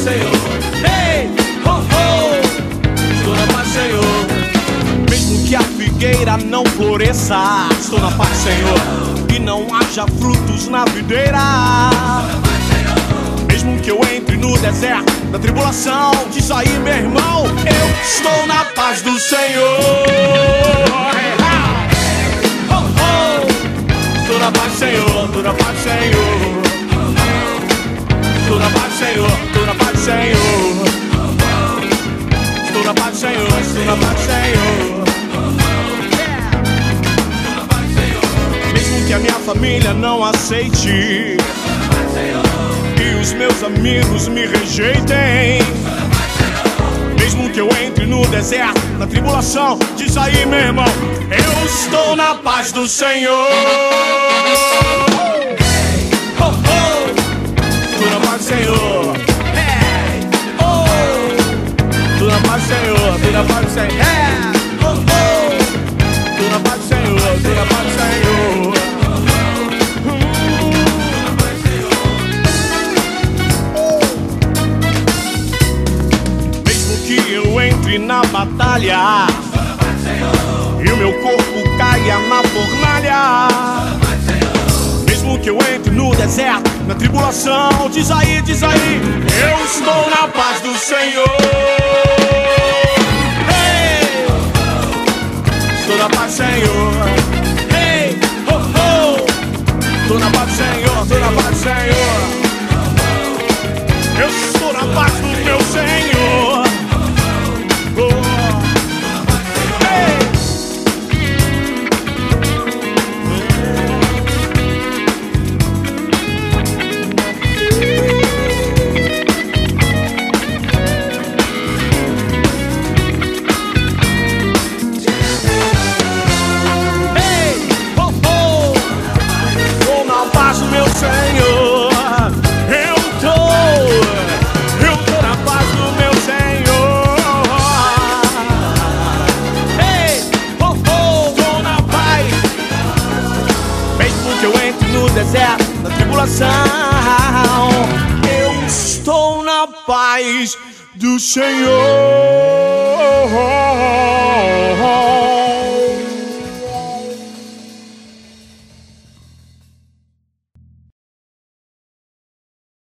Senhor. Ei, oh, oh, estou na paz, Senhor. Mesmo que a figueira não floresça, estou na paz, Senhor. E não haja frutos na videira, mesmo que eu entre no deserto da tribulação, diz aí, meu irmão, eu estou na paz do Senhor. Oh, oh, estou na paz, Senhor, estou na paz, Senhor. Estou na paz, Senhor, estou na paz, Senhor. Estou na paz, Senhor, estou na paz, Senhor. Mesmo que a minha família não aceite e os meus amigos me rejeitem, mesmo que eu entre no deserto, na tribulação, diz aí, meu irmão, eu estou na paz do Senhor. Oh, oh, estou na paz do Senhor. Hey, oh, estou na paz do Senhor, estou na paz do Senhor. Oh, oh, estou na paz do Senhor, estou na paz do Senhor. Entre na batalha e o meu corpo caia na fornalha, mesmo que eu entre no deserto, na tribulação, diz aí, eu estou na paz do Senhor. Hey, estou na paz do Senhor. Hey, oh, oh, estou na paz do Senhor, estou na paz do Senhor. Eu estou na paz do meu Senhor. Deserto, na tribulação, eu estou na paz do Senhor.